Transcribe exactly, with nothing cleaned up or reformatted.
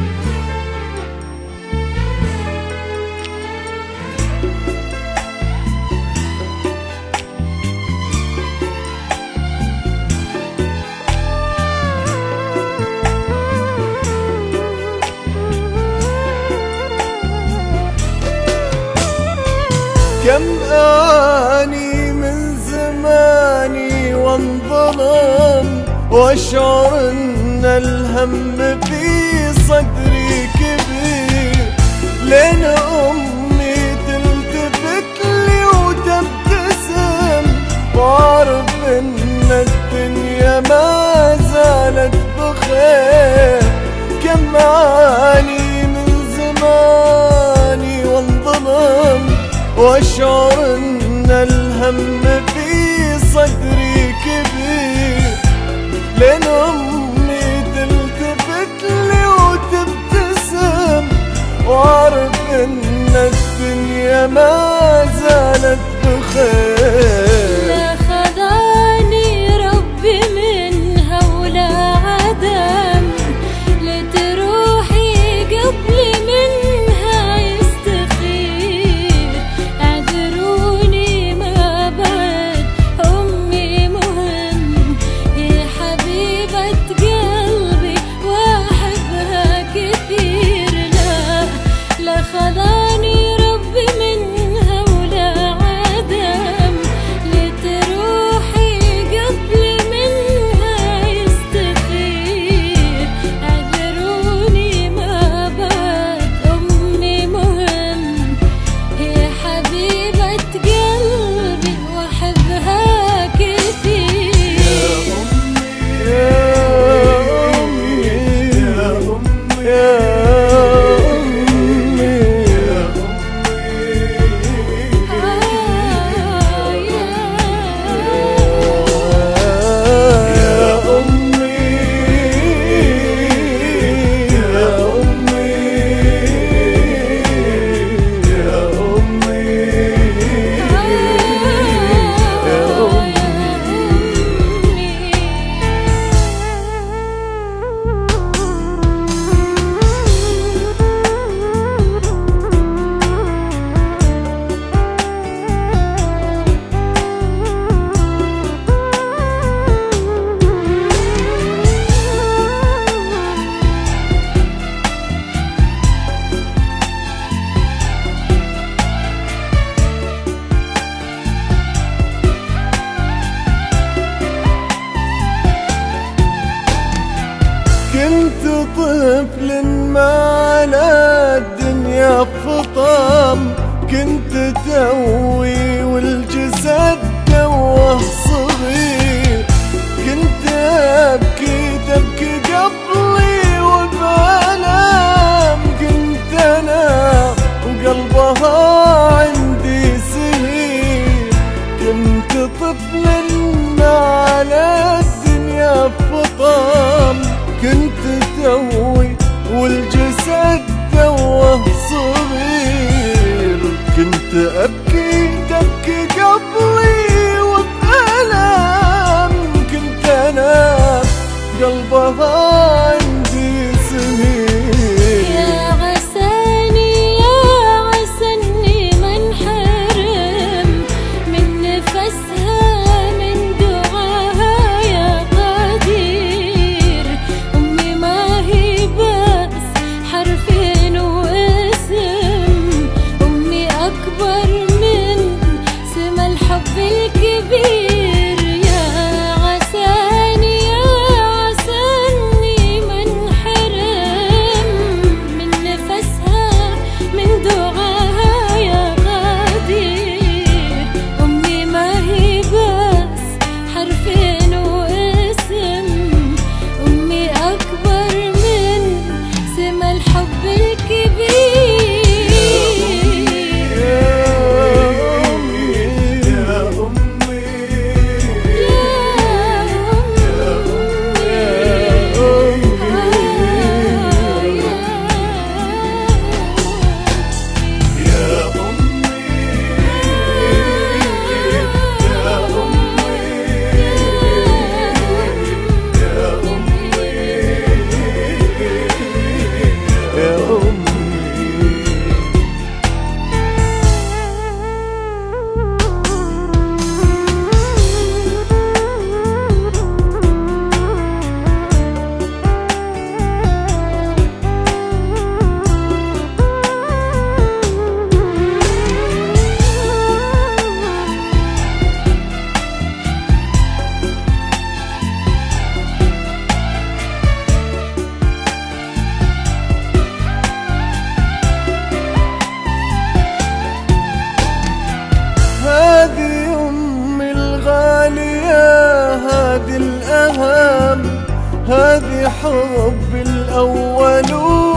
كم آني من زماني وانظلم، واشعر ان الهم في صدري كبير، لين امي تلتفت لي وتبتسم، واعرف ان الدنيا ما زالت بخير. كم آني من زماني وانظلم، واشعر ان الهم في صدري كبير، لين امي تلتفت لي وتبتسم، واعرف ان الدنيا ما زالت بخير. لا خذاني ربي منها ولا عدم، لتروحي قبل منها يستخير. اعذروني ما بعد امي مهم، يا حبيبة قلبي واحبها كثير. لا لا خذاني ربي منها ولا عدم، لتروحي قبل منها يستخير. اعذروني ما بعد امي مهم، يا حبيبة قلبي واحبها كثير. يا أمي يا أمي يا كنت طفل ما على الدنيا فطام، كنت توي والجسد توه صغير، كنت أبكي تبكي قبلي وبألم، كنت أنا وقلبها عندي سهير. كنت طفل ما على الدنيا فطام، كنت توي والجسد توه صغير، كنت أبكي الحب الأول